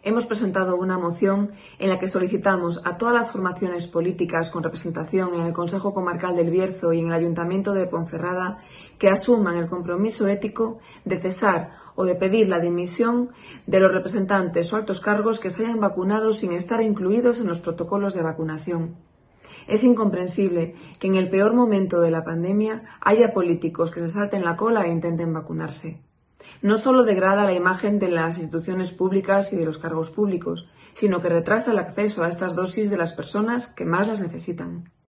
hemos presentado una moción en la que solicitamos a todas las formaciones políticas con representación en el Consejo Comarcal del Bierzo y en el Ayuntamiento de Ponferrada que asuman el compromiso ético de cesar o de pedir la dimisión de los representantes o altos cargos que se hayan vacunado sin estar incluidos en los protocolos de vacunación. Es incomprensible que en el peor momento de la pandemia haya políticos que se salten la cola e intenten vacunarse. No solo degrada la imagen de las instituciones públicas y de los cargos públicos, sino que retrasa el acceso a estas dosis de las personas que más las necesitan.